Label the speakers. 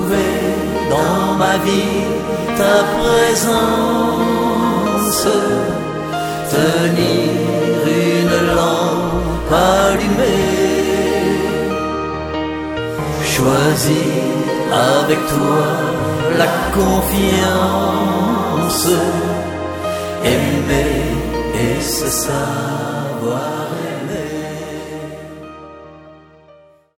Speaker 1: trouver dans ma vie ta présence, tenir une lampe allumée, choisir avec toi la confiance, aimer et se savoir.